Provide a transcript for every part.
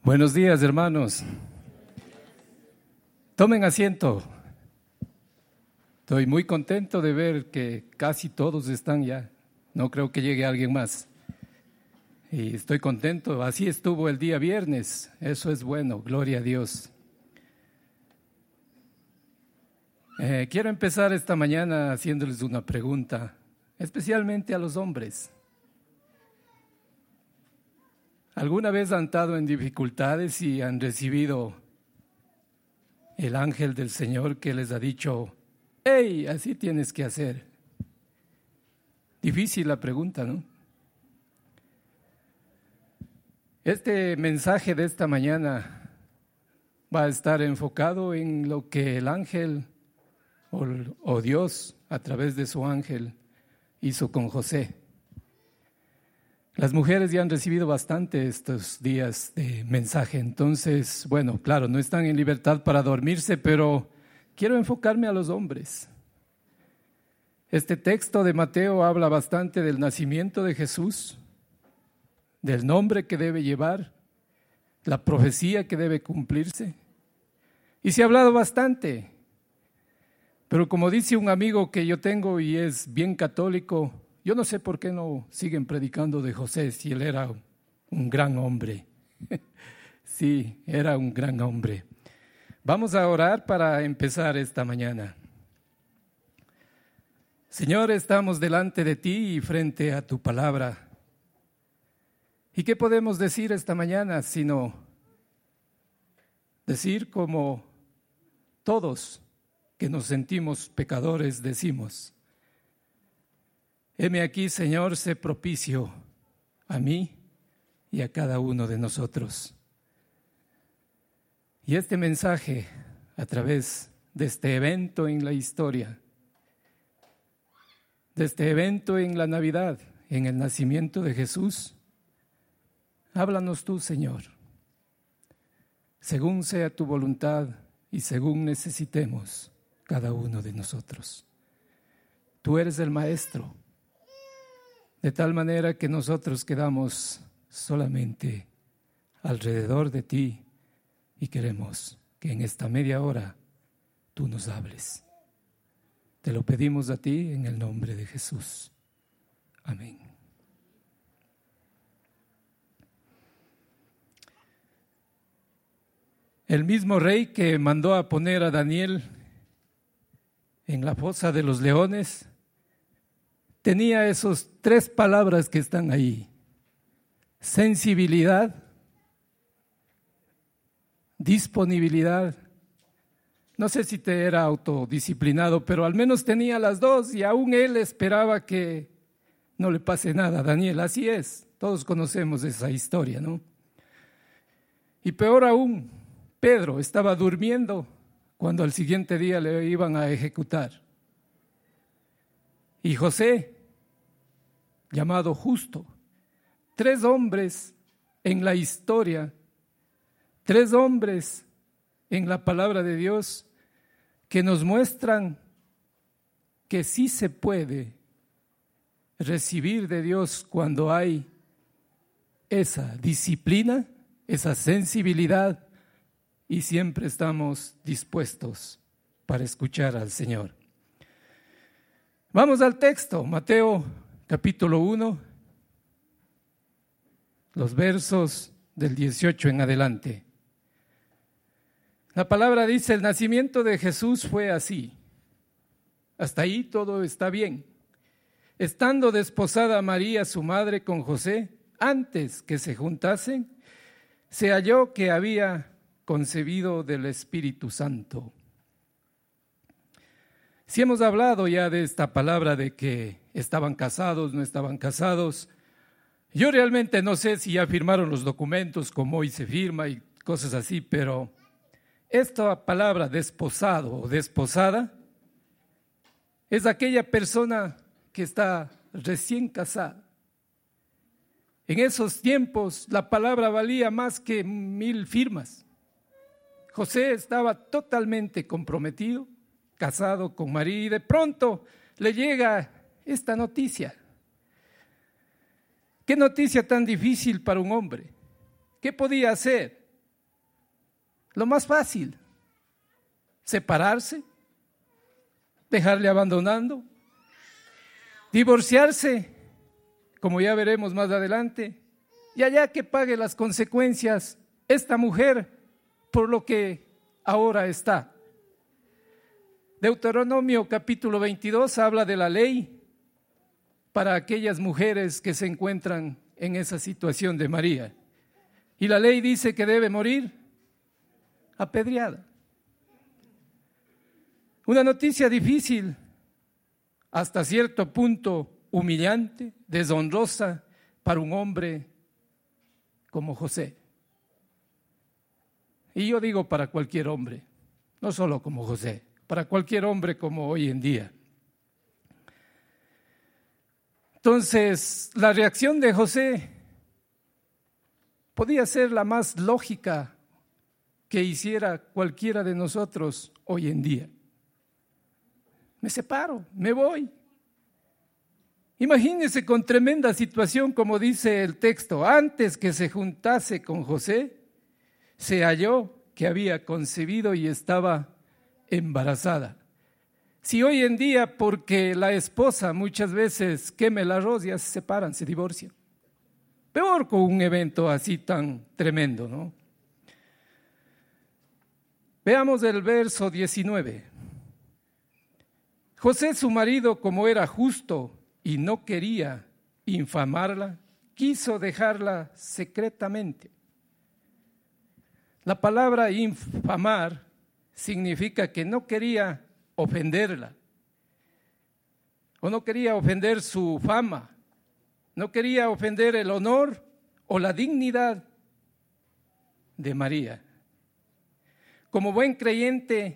Buenos días, hermanos. Tomen asiento. Estoy muy contento de ver que casi todos están ya. No creo que llegue alguien más. Y estoy contento. Así estuvo el día viernes. Eso es bueno. Gloria a Dios. Quiero empezar esta mañana haciéndoles una pregunta, especialmente a los hombres. ¿Alguna vez han estado en dificultades y han recibido el ángel del Señor que les ha dicho, hey, así tienes que hacer? Difícil la pregunta, ¿no? Este mensaje de esta mañana va a estar enfocado en lo que el ángel o Dios a través de su ángel hizo con José. Las mujeres ya han recibido bastante estos días de mensaje, entonces, bueno, claro, no están en libertad para dormirse, pero quiero enfocarme a los hombres. Este texto de Mateo habla bastante del nacimiento de Jesús, del nombre que debe llevar, la profecía que debe cumplirse. Y se ha hablado bastante, pero como dice un amigo que yo tengo y es bien católico, yo no sé por qué no siguen predicando de José si él era un gran hombre. Sí, era un gran hombre. Vamos a orar para empezar esta mañana. Señor, estamos delante de ti y frente a tu palabra. ¿Y qué podemos decir esta mañana sino decir como todos que nos sentimos pecadores decimos? Heme aquí, Señor, sé propicio a mí y a cada uno de nosotros. Y este mensaje, a través de este evento en la historia, de este evento en la Navidad, en el nacimiento de Jesús, háblanos tú, Señor, según sea tu voluntad y según necesitemos cada uno de nosotros. Tú eres el Maestro. De tal manera que nosotros quedamos solamente alrededor de ti y queremos que en esta media hora tú nos hables. Te lo pedimos a ti en el nombre de Jesús. Amén. El mismo rey que mandó a poner a Daniel en la fosa de los leones tenía esas 3 palabras que están ahí: sensibilidad, disponibilidad. No sé si te era autodisciplinado, pero al menos tenía las 2 y aún él esperaba que no le pase nada a Daniel. Así es, todos conocemos esa historia, ¿no? Y peor aún, Pedro estaba durmiendo cuando al siguiente día le iban a ejecutar. Y José, llamado Justo, 3 hombres en la historia, 3 hombres en la palabra de Dios que nos muestran que sí se puede recibir de Dios cuando hay esa disciplina, esa sensibilidad y siempre estamos dispuestos para escuchar al Señor. Vamos al texto, Mateo capítulo 1, los versos del 18 en adelante. La palabra dice, el nacimiento de Jesús fue así. Hasta ahí todo está bien. Estando desposada María, su madre, con José, antes que se juntasen, se halló que había concebido del Espíritu Santo. Si hemos hablado ya de esta palabra de que estaban casados, no estaban casados. Yo realmente no sé si ya firmaron los documentos, como hoy se firma y cosas así, pero esta palabra desposado o desposada es aquella persona que está recién casada. En esos tiempos la palabra valía más que 1000 firmas. José estaba totalmente comprometido, casado con María, y de pronto le llega esta noticia. ¿Qué noticia tan difícil para un hombre? ¿Qué podía hacer? Lo más fácil, separarse, dejarle abandonando, divorciarse, como ya veremos más adelante, y allá que pague las consecuencias esta mujer por lo que ahora está. Deuteronomio capítulo 22 habla de la ley para aquellas mujeres que se encuentran en esa situación de María. Y la ley dice que debe morir apedreada. Una noticia difícil, hasta cierto punto humillante, deshonrosa para un hombre como José. Y yo digo para cualquier hombre, no solo como José, para cualquier hombre como hoy en día. Entonces, la reacción de José podía ser la más lógica que hiciera cualquiera de nosotros hoy en día. Me separo, me voy. Imagínense con tremenda situación, como dice el texto, antes que se juntase con José, se halló que había concebido y estaba embarazada. Si hoy en día, porque la esposa muchas veces queme el arroz, ya se separan, se divorcian. Peor con un evento así tan tremendo, ¿no? Veamos el verso 19. José, su marido, como era justo y no quería infamarla, quiso dejarla secretamente. La palabra infamar significa que no quería ofenderla, o no quería ofender su fama, no quería ofender el honor o la dignidad de María. Como buen creyente,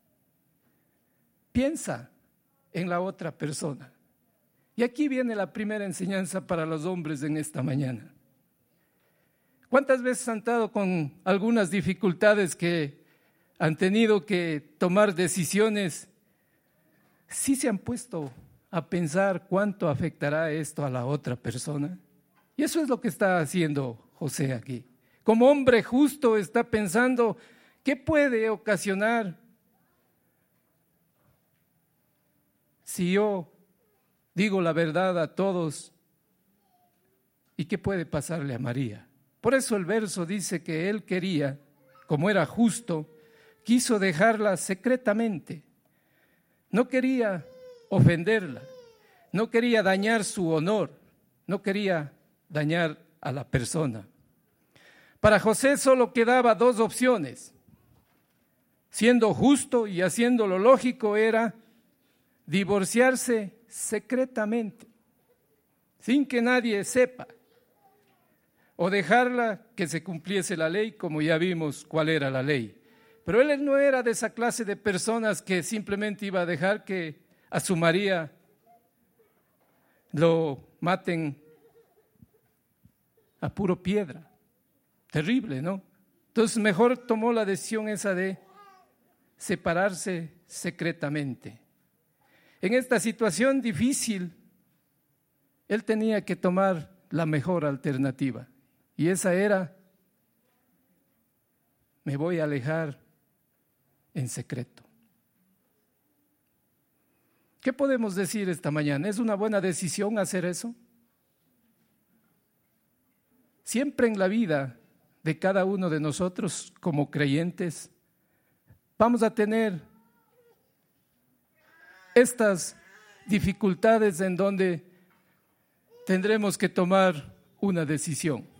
piensa en la otra persona. Y aquí viene la primera enseñanza para los hombres en esta mañana. ¿Cuántas veces han estado con algunas dificultades que han tenido que tomar decisiones? ¿Sí se han puesto a pensar cuánto afectará esto a la otra persona? Y eso es lo que está haciendo José aquí. Como hombre justo está pensando, ¿qué puede ocasionar si yo digo la verdad a todos? ¿Y qué puede pasarle a María? Por eso el verso dice que él quería, como era justo, quiso dejarla secretamente. No quería ofenderla, no quería dañar su honor, no quería dañar a la persona. Para José solo quedaba dos opciones. Siendo justo y haciendo lo lógico era divorciarse secretamente, sin que nadie sepa, o dejarla que se cumpliese la ley, como ya vimos cuál era la ley. Pero él no era de esa clase de personas que simplemente iba a dejar que a su María lo maten a puro piedra. Terrible, ¿no? Entonces mejor tomó la decisión esa de separarse secretamente. En esta situación difícil, él tenía que tomar la mejor alternativa. Y esa era, me voy a alejar en secreto. ¿Qué podemos decir esta mañana? ¿Es una buena decisión hacer eso? Siempre en la vida de cada uno de nosotros como creyentes vamos a tener estas dificultades en donde tendremos que tomar una decisión.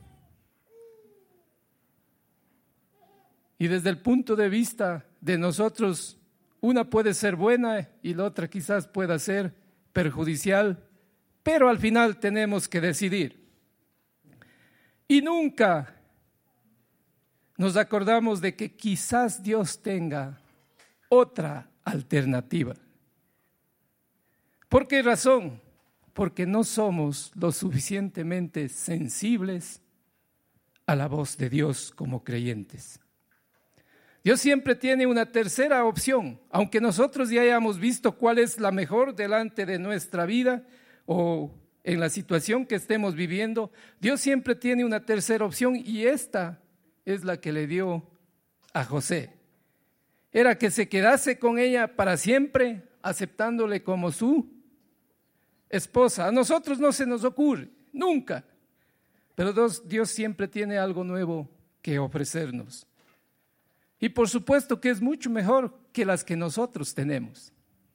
Y desde el punto de vista de nosotros, una puede ser buena y la otra quizás pueda ser perjudicial, pero al final tenemos que decidir. Y nunca nos acordamos de que quizás Dios tenga otra alternativa. ¿Por qué razón? Porque no somos lo suficientemente sensibles a la voz de Dios como creyentes. Dios siempre tiene una tercera opción, aunque nosotros ya hayamos visto cuál es la mejor delante de nuestra vida o en la situación que estemos viviendo. Dios siempre tiene una tercera opción y esta es la que le dio a José era que se quedase con ella para siempre, aceptándole como su esposa. A nosotros no se nos ocurre, nunca. Pero Dios siempre tiene algo nuevo que ofrecernos. Y por supuesto que es mucho mejor que las que nosotros tenemos.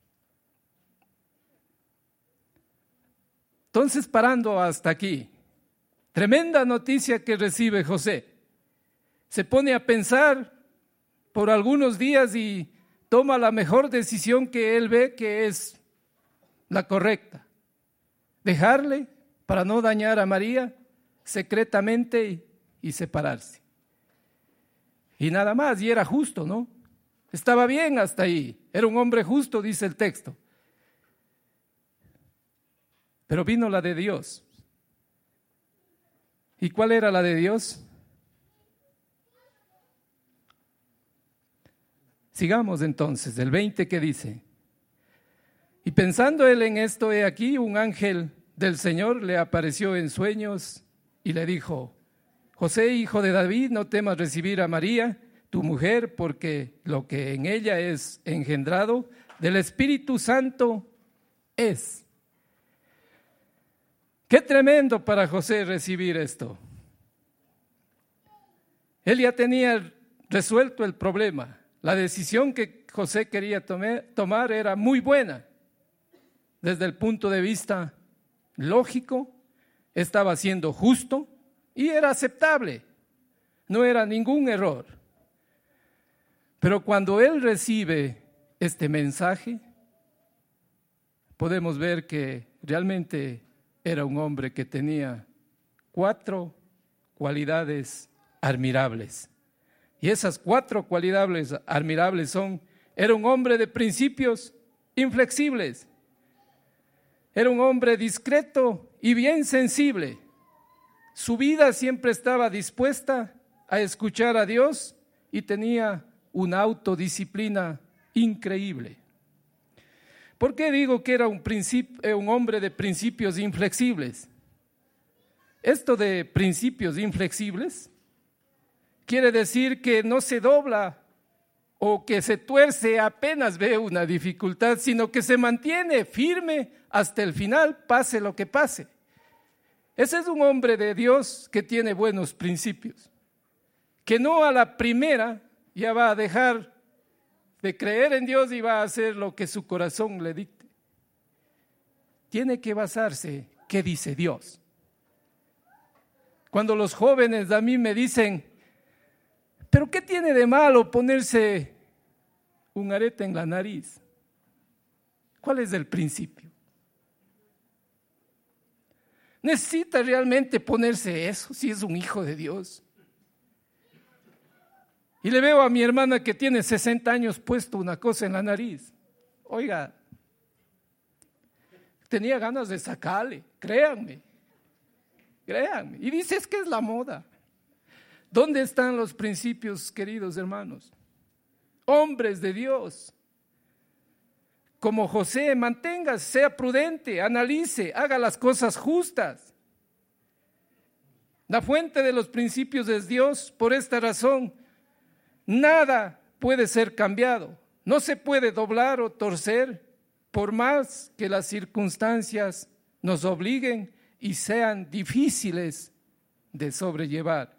Entonces, parando hasta aquí, tremenda noticia que recibe José. Se pone a pensar por algunos días y toma la mejor decisión que él ve que es la correcta. Dejarle para no dañar a María secretamente y separarse. Y nada más, y era justo, ¿no? Estaba bien hasta ahí, era un hombre justo, dice el texto. Pero vino la de Dios. ¿Y cuál era la de Dios? Sigamos entonces, el 20 que dice: y pensando él en esto, he aquí un ángel del Señor le apareció en sueños y le dijo: José, hijo de David, no temas recibir a María, tu mujer, porque lo que en ella es engendrado del Espíritu Santo es. Qué tremendo para José recibir esto. Él ya tenía resuelto el problema. La decisión que José quería tomar era muy buena. Desde el punto de vista lógico, estaba siendo justo y era aceptable. No era ningún error. Pero cuando él recibe este mensaje, podemos ver que realmente era un hombre que tenía 4 cualidades admirables. Y esas 4 cualidades admirables era un hombre de principios inflexibles, era un hombre discreto y bien sensible. Su vida siempre estaba dispuesta a escuchar a Dios y tenía una autodisciplina increíble. ¿Por qué digo que era un hombre de principios inflexibles? Esto de principios inflexibles quiere decir que no se dobla o que se tuerce apenas ve una dificultad, sino que se mantiene firme hasta el final, pase lo que pase. Ese es un hombre de Dios que tiene buenos principios, que no a la primera ya va a dejar de creer en Dios y va a hacer lo que su corazón le dicte. Tiene que basarse, ¿qué dice Dios? Cuando los jóvenes a mí me dicen: ¿pero qué tiene de malo ponerse un arete en la nariz? ¿Cuál es el principio? ¿Necesita realmente ponerse eso si es un hijo de Dios? Y le veo a mi hermana que tiene 60 años puesto una cosa en la nariz. Oiga, tenía ganas de sacarle, créanme. Y dice: es que es la moda. ¿Dónde están los principios, queridos hermanos? Hombres de Dios. Como José, manténgase, sea prudente, analice, haga las cosas justas. La fuente de los principios es Dios. Por esta razón, nada puede ser cambiado. No se puede doblar o torcer, por más que las circunstancias nos obliguen y sean difíciles de sobrellevar.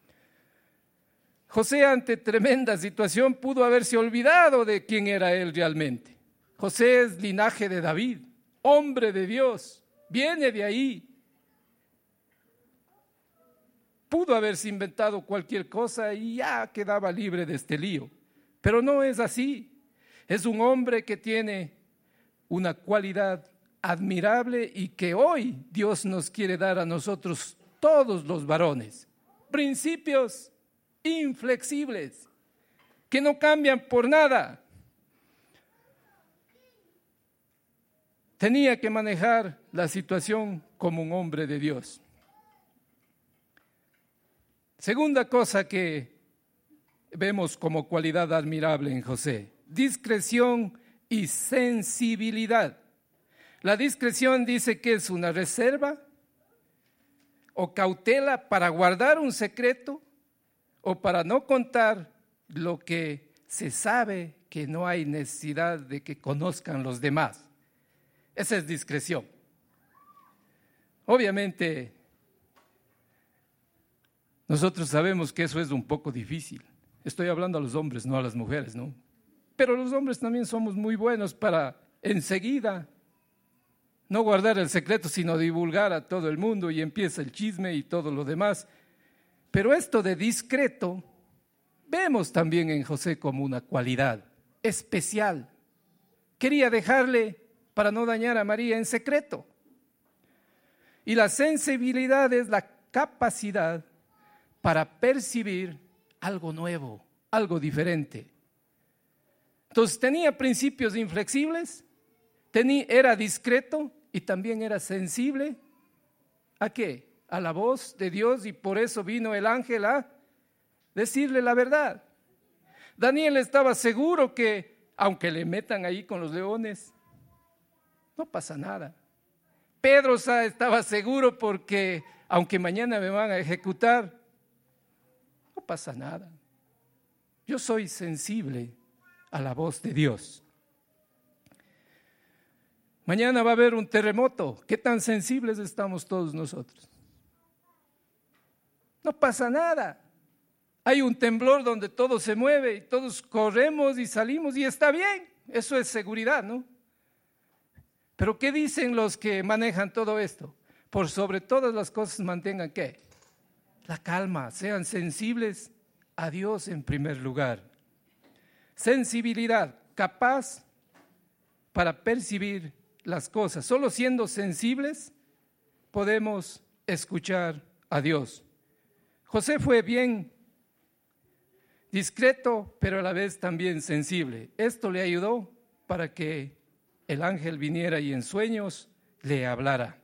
José, ante tremenda situación, pudo haberse olvidado de quién era él realmente. José es linaje de David, hombre de Dios, viene de ahí. Pudo haberse inventado cualquier cosa y ya quedaba libre de este lío. Pero no es así. Es un hombre que tiene una cualidad admirable y que hoy Dios nos quiere dar a nosotros, todos los varones. Principios inflexibles, que no cambian por nada. Tenía que manejar la situación como un hombre de Dios. Segunda cosa que vemos como cualidad admirable en José: discreción y sensibilidad. La discreción dice que es una reserva o cautela para guardar un secreto o para no contar lo que se sabe que no hay necesidad de que conozcan los demás. Esa es discreción. Obviamente, nosotros sabemos que eso es un poco difícil. Estoy hablando a los hombres, no a las mujeres, ¿no? Pero los hombres también somos muy buenos para enseguida no guardar el secreto, sino divulgar a todo el mundo y empieza el chisme y todo lo demás. Pero esto de discreto, vemos también en José como una cualidad especial. Quería dejarle para no dañar a María en secreto. Y la sensibilidad es la capacidad para percibir algo nuevo, algo diferente. Entonces tenía principios inflexibles, era discreto y también era sensible. ¿A qué? A la voz de Dios, y por eso vino el ángel a decirle la verdad. Daniel estaba seguro que aunque le metan ahí con los leones, no pasa nada. Pedro estaba seguro porque aunque mañana me van a ejecutar, no pasa nada. Yo soy sensible a la voz de Dios. Mañana va a haber un terremoto. ¿Qué tan sensibles estamos todos nosotros? No pasa nada. Hay un temblor donde todo se mueve y todos corremos y salimos y está bien. Eso es seguridad, ¿no? Pero ¿qué dicen los que manejan todo esto? Por sobre todas las cosas mantengan ¿qué? La calma, sean sensibles a Dios en primer lugar. Sensibilidad, capaz para percibir las cosas. Solo siendo sensibles podemos escuchar a Dios. José fue bien discreto, pero a la vez también sensible. Esto le ayudó para que el ángel viniera y en sueños le hablara.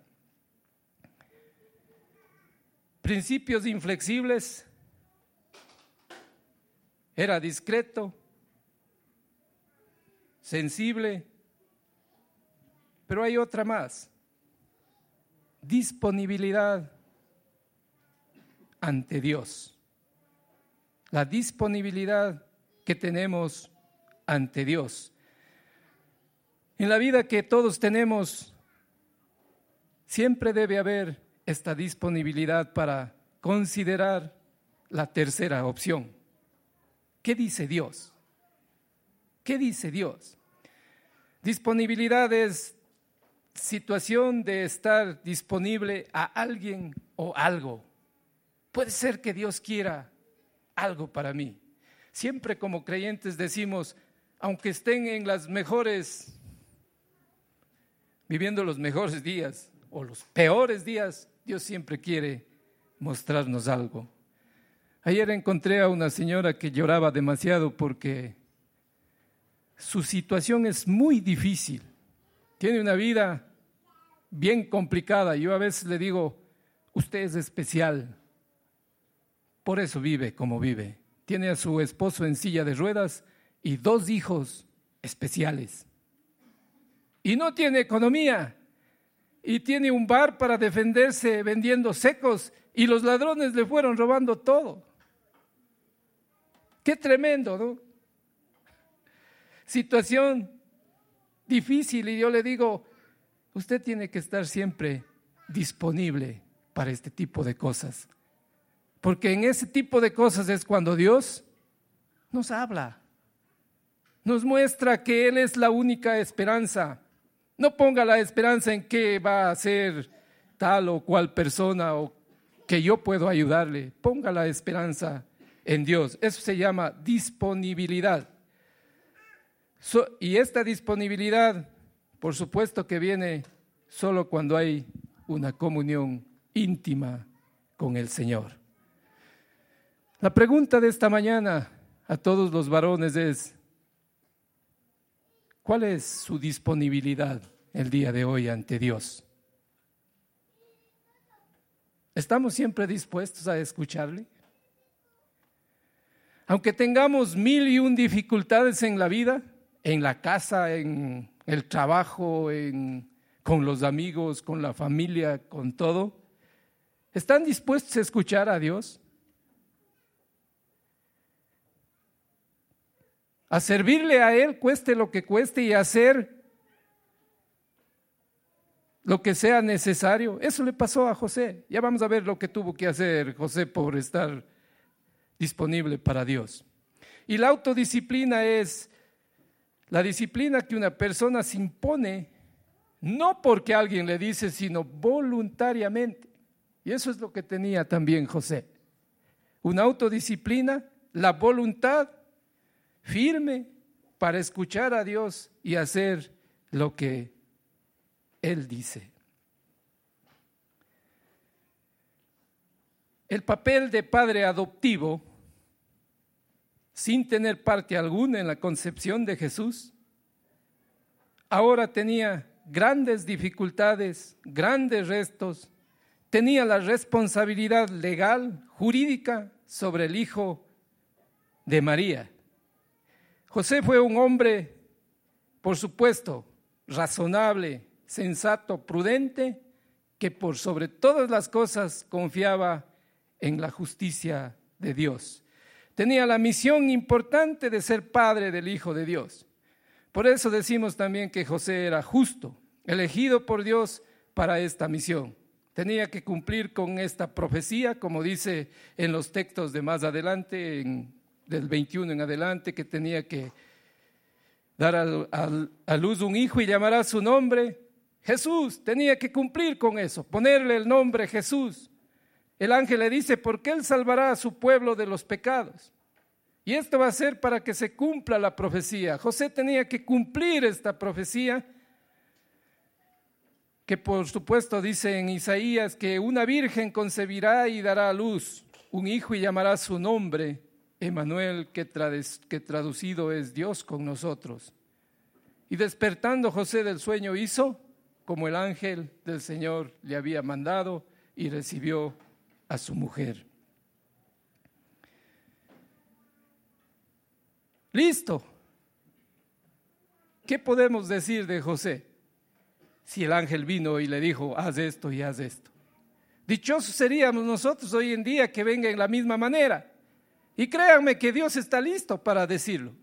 Principios inflexibles. Era discreto, sensible, pero hay otra más. Disponibilidad ante Dios. La disponibilidad que tenemos ante Dios. En la vida que todos tenemos, siempre debe haber esta disponibilidad para considerar la tercera opción. ¿Qué dice Dios? ¿Qué dice Dios? Disponibilidad es situación de estar disponible a alguien o algo. Puede ser que Dios quiera algo para mí. Siempre como creyentes decimos, aunque estén en las mejores, viviendo los mejores días o los peores días, Dios siempre quiere mostrarnos algo. Ayer encontré a una señora que lloraba demasiado porque su situación es muy difícil. Tiene una vida bien complicada. Yo a veces le digo, usted es especial. Por eso vive como vive. Tiene a su esposo en silla de ruedas y 2 hijos especiales. Y no tiene economía. Y tiene un bar para defenderse vendiendo secos y los ladrones le fueron robando todo. Qué tremendo, ¿no? Situación difícil, y yo le digo, usted tiene que estar siempre disponible para este tipo de cosas. Porque en ese tipo de cosas es cuando Dios nos habla, nos muestra que Él es la única esperanza. No ponga la esperanza en que va a ser tal o cual persona o que yo puedo ayudarle. Ponga la esperanza en Dios. Eso se llama disponibilidad. Y esta disponibilidad, por supuesto que viene solo cuando hay una comunión íntima con el Señor. La pregunta de esta mañana a todos los varones es, ¿cuál es su disponibilidad el día de hoy ante Dios? ¿Estamos siempre dispuestos a escucharle? Aunque tengamos 1001 dificultades en la vida, en la casa, en el trabajo, con los amigos, con la familia, con todo, ¿están dispuestos a escuchar a Dios? a servirle a Él, cueste lo que cueste, y a hacer lo que sea necesario. Eso le pasó a José. Ya vamos a ver lo que tuvo que hacer José por estar disponible para Dios. Y la autodisciplina es la disciplina que una persona se impone, no porque alguien le dice, sino voluntariamente. Y eso es lo que tenía también José. Una autodisciplina, la voluntad firme para escuchar a Dios y hacer lo que Él dice. El papel de padre adoptivo, sin tener parte alguna en la concepción de Jesús, ahora tenía grandes dificultades, grandes retos, tenía la responsabilidad legal, jurídica, sobre el hijo de María. José fue un hombre, por supuesto, razonable, sensato, prudente, que por sobre todas las cosas confiaba en la justicia de Dios. Tenía la misión importante de ser padre del Hijo de Dios. Por eso decimos también que José era justo, elegido por Dios para esta misión. Tenía que cumplir con esta profecía, como dice en los textos de más adelante, del 21 en adelante, que tenía que dar a luz un hijo y llamará su nombre Jesús. Tenía que cumplir con eso, ponerle el nombre Jesús. El ángel le dice, porque Él salvará a su pueblo de los pecados. Y esto va a ser para que se cumpla la profecía. José tenía que cumplir esta profecía, que por supuesto dice en Isaías que una virgen concebirá y dará a luz un hijo y llamará su nombre Emmanuel, que traducido es Dios con nosotros. Y despertando José del sueño hizo como el ángel del Señor le había mandado y recibió a su mujer. Listo. ¿Qué podemos decir de José? Si el ángel vino y le dijo, haz esto y haz esto. Dichosos seríamos nosotros hoy en día que venga en la misma manera. Y créanme que Dios está listo para decirlo.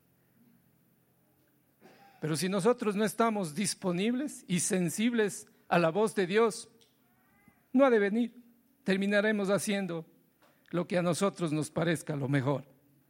Pero si nosotros no estamos disponibles y sensibles a la voz de Dios, no ha de venir. Terminaremos haciendo lo que a nosotros nos parezca lo mejor.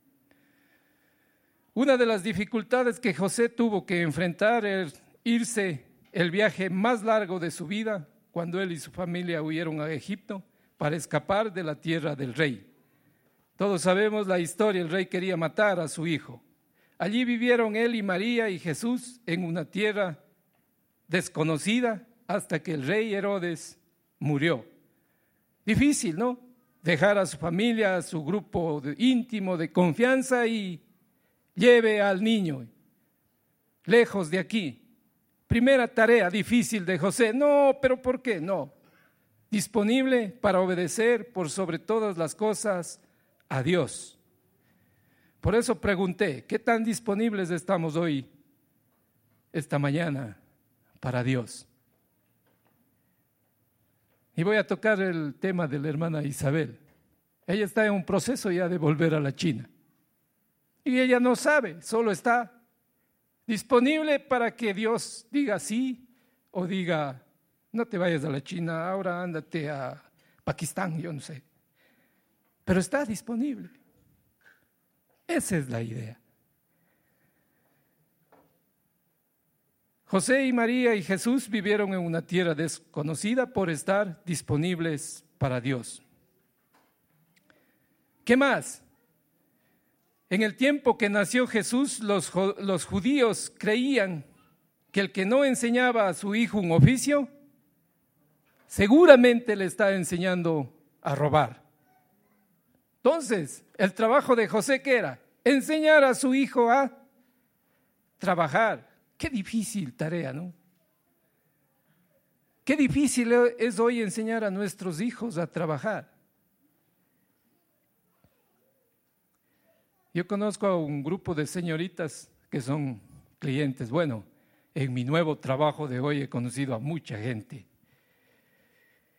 Una de las dificultades que José tuvo que enfrentar es irse el viaje más largo de su vida, cuando él y su familia huyeron a Egipto para escapar de la tierra del rey. Todos sabemos la historia, el rey quería matar a su hijo. Allí vivieron él y María y Jesús en una tierra desconocida hasta que el rey Herodes murió. Difícil, ¿no? Dejar a su familia, a su grupo íntimo de confianza y lleve al niño lejos de aquí. Primera tarea difícil de José. No, pero ¿por qué? No. Disponible para obedecer por sobre todas las cosas a Dios. Por eso pregunté, ¿qué tan disponibles estamos hoy, esta mañana, para Dios? Y voy a tocar el tema de la hermana Isabel. Ella está en un proceso ya de volver a la China. Y ella no sabe, solo está disponible para que Dios diga sí o diga, no te vayas a la China, ahora ándate a Pakistán, yo no sé. Pero está disponible. Esa es la idea. José y María y Jesús vivieron en una tierra desconocida por estar disponibles para Dios. ¿Qué más? En el tiempo que nació Jesús, los judíos creían que el que no enseñaba a su hijo un oficio, seguramente le está enseñando a robar. Entonces, el trabajo de José, ¿qué era? Enseñar a su hijo a trabajar. Qué difícil tarea, ¿no? Qué difícil es hoy enseñar a nuestros hijos a trabajar. Yo conozco a un grupo de señoritas que son clientes. Bueno, en mi nuevo trabajo de hoy he conocido a mucha gente.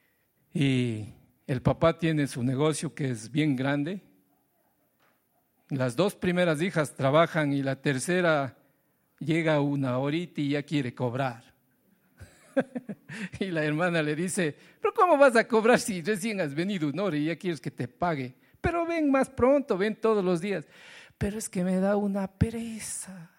Y el papá tiene su negocio que es bien grande Las 2 primeras hijas trabajan y la tercera llega una horita y ya quiere cobrar. Y la hermana le dice, pero ¿cómo vas a cobrar si recién has venido una hora y ya quieres que te pague? Pero ven más pronto, ven todos los días. Pero es que me da una pereza.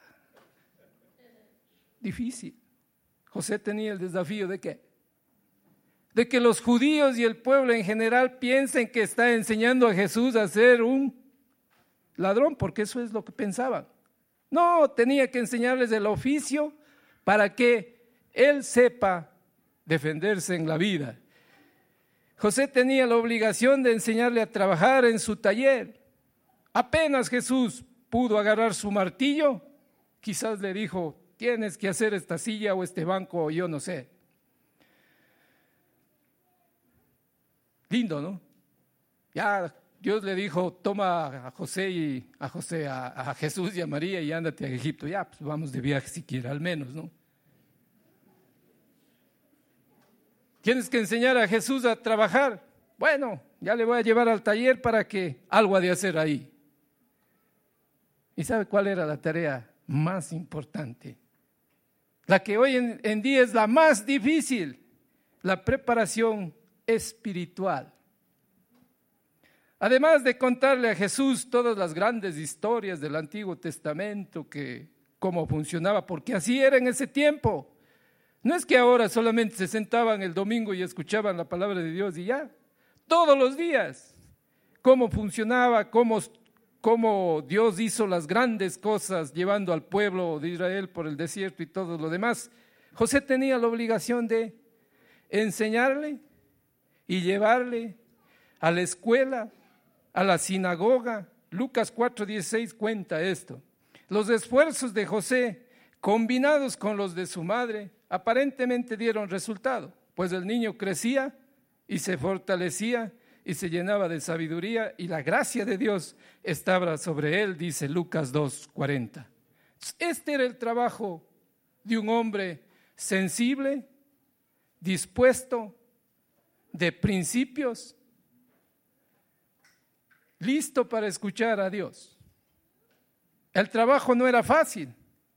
Difícil. José tenía el desafío ¿de qué? De que los judíos y el pueblo en general piensen que está enseñando a Jesús a ser un ladrón, porque eso es lo que pensaban. No, tenía que enseñarles el oficio para que él sepa defenderse en la vida. José tenía la obligación de enseñarle a trabajar en su taller. Apenas Jesús pudo agarrar su martillo, quizás le dijo, tienes que hacer esta silla o este banco o yo no sé. Lindo, ¿no? Ya Dios le dijo, toma a José a Jesús y a María y ándate a Egipto. Ya, pues vamos de viaje siquiera, al menos, ¿no? Tienes que enseñar a Jesús a trabajar. Bueno, ya le voy a llevar al taller para que algo ha de hacer ahí. ¿Y sabe cuál era la tarea más importante? La que hoy en día es la más difícil, la preparación espiritual. Además de contarle a Jesús todas las grandes historias del Antiguo Testamento, que cómo funcionaba, porque así era en ese tiempo. No es que ahora solamente se sentaban el domingo y escuchaban la palabra de Dios y ya, todos los días, cómo funcionaba, cómo Dios hizo las grandes cosas llevando al pueblo de Israel por el desierto y todo lo demás. José tenía la obligación de enseñarle y llevarle a la escuela, a la sinagoga. Lucas 4:16 cuenta esto. Los esfuerzos de José, combinados con los de su madre, aparentemente dieron resultado, pues el niño crecía y se fortalecía y se llenaba de sabiduría y la gracia de Dios estaba sobre él, dice Lucas 2:40. Este era el trabajo de un hombre sensible, dispuesto, de principios, listo para escuchar a Dios. El trabajo no era fácil.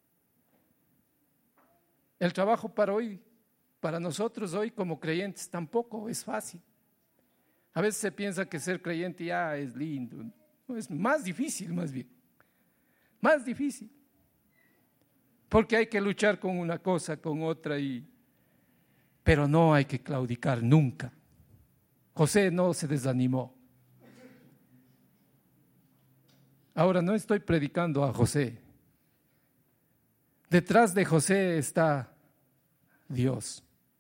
El trabajo para nosotros hoy como creyentes tampoco es fácil. A veces se piensa que ser creyente ya es lindo. No, es más difícil más bien. Más difícil. Porque hay que luchar con una cosa, con otra, pero no hay que claudicar nunca. José no se desanimó. Ahora no estoy predicando a José. Detrás de José está Dios.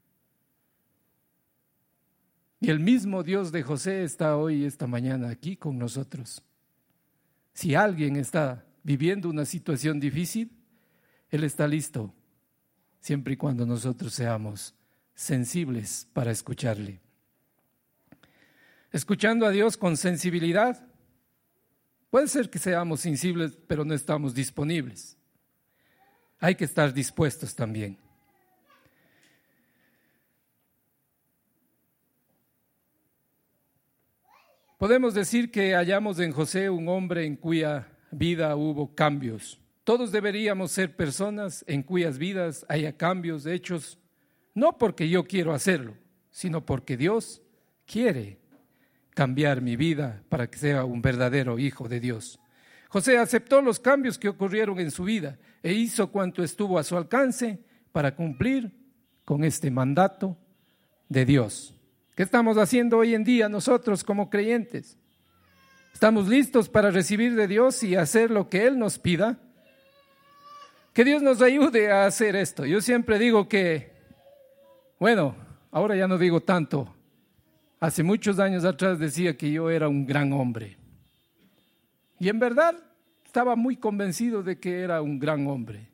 Y el mismo Dios de José está hoy, esta mañana, aquí con nosotros. Si alguien está viviendo una situación difícil, Él está listo, siempre y cuando nosotros seamos sensibles para escucharle. Escuchando a Dios con sensibilidad, puede ser que seamos sensibles, pero no estamos disponibles. Hay que estar dispuestos también. Podemos decir que hallamos en José un hombre en cuya vida hubo cambios. Todos deberíamos ser personas en cuyas vidas haya cambios hechos, no porque yo quiero hacerlo, sino porque Dios quiere cambiar mi vida para que sea un verdadero hijo de Dios. José aceptó los cambios que ocurrieron en su vida e hizo cuanto estuvo a su alcance para cumplir con este mandato de Dios. ¿Qué estamos haciendo hoy en día nosotros como creyentes? ¿Estamos listos para recibir de Dios y hacer lo que Él nos pida? Que Dios nos ayude a hacer esto. Yo siempre digo que, bueno, ahora ya no digo tanto. Hace muchos años atrás decía que yo era un gran hombre. Y en verdad estaba muy convencido de que era un gran hombre.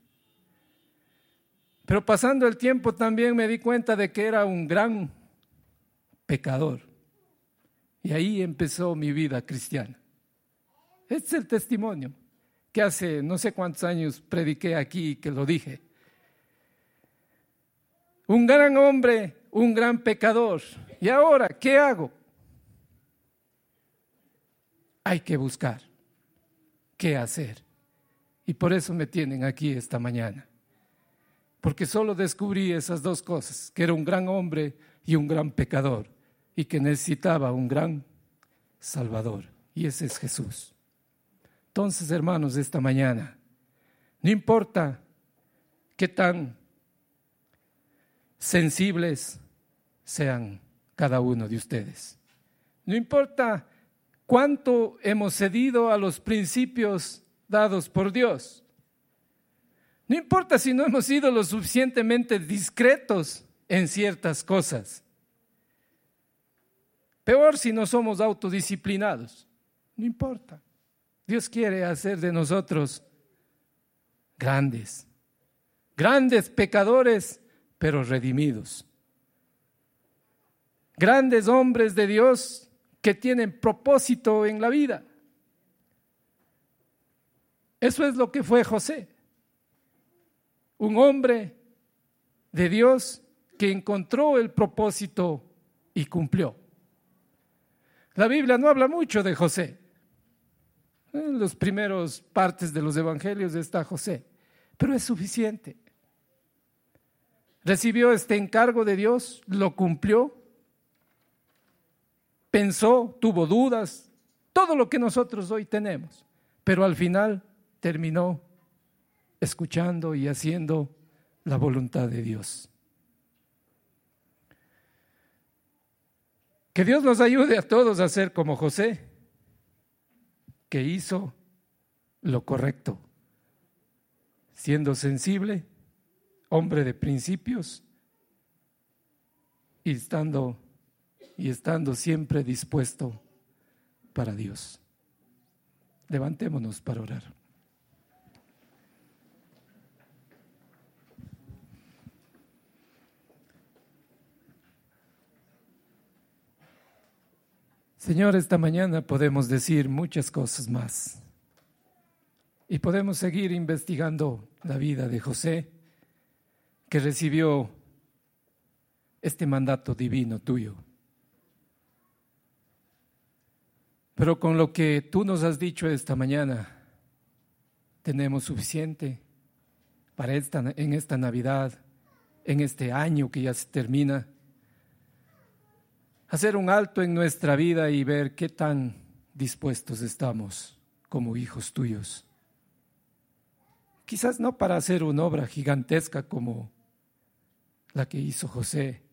Pero pasando el tiempo también me di cuenta de que era un gran pecador. Y ahí empezó mi vida cristiana. Este es el testimonio que hace no sé cuántos años prediqué aquí, que lo dije. Un gran hombre, un gran pecador. ¿Y ahora qué hago? Hay que buscar. qué hacer. Y por eso me tienen aquí esta mañana. Porque solo descubrí esas dos cosas, que era un gran hombre y un gran pecador, y que necesitaba un gran Salvador. Y ese es Jesús. Entonces, hermanos, esta mañana, no importa qué tan sensibles sean cada uno de ustedes. No importa cuánto hemos cedido a los principios dados por Dios. No importa si no hemos sido lo suficientemente discretos en ciertas cosas. Peor si no somos autodisciplinados. No importa. Dios quiere hacer de nosotros grandes pecadores, pero redimidos. Grandes hombres de Dios que tienen propósito en la vida. Eso es lo que fue José. Un hombre de Dios que encontró el propósito y cumplió. La Biblia no habla mucho de José. En las primeras partes de los evangelios está José, pero es suficiente. Recibió este encargo de Dios, lo cumplió, pensó, tuvo dudas, todo lo que nosotros hoy tenemos, pero al final terminó escuchando y haciendo la voluntad de Dios. Que Dios nos ayude a todos a ser como José, que hizo lo correcto, siendo sensible, hombre de principios y estando siempre dispuesto para Dios. Levantémonos para orar. Señor, esta mañana podemos decir muchas cosas más y podemos seguir investigando la vida de José, que recibió este mandato divino tuyo. Pero con lo que tú nos has dicho esta mañana, tenemos suficiente para en esta Navidad, en este año que ya se termina, hacer un alto en nuestra vida y ver qué tan dispuestos estamos como hijos tuyos. Quizás no para hacer una obra gigantesca como la que hizo José,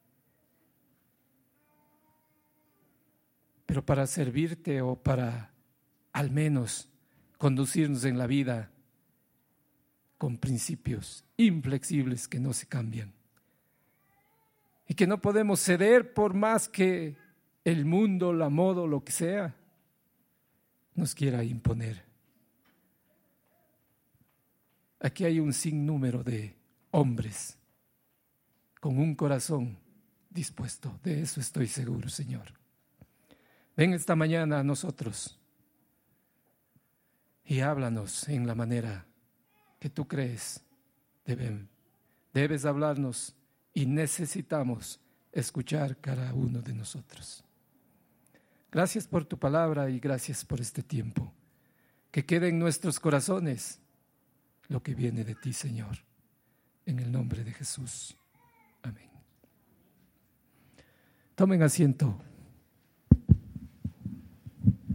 pero para servirte o para al menos conducirnos en la vida con principios inflexibles que no se cambian. Y que no podemos ceder por más que el mundo, la moda, lo que sea, nos quiera imponer. Aquí hay un sinnúmero de hombres con un corazón dispuesto. De eso estoy seguro, Señor. Ven esta mañana a nosotros y háblanos en la manera que tú crees debes hablarnos. Y necesitamos escuchar cada uno de nosotros. Gracias por tu palabra y gracias por este tiempo. Que quede en nuestros corazones lo que viene de ti, Señor. En el nombre de Jesús. Amén. Tomen asiento.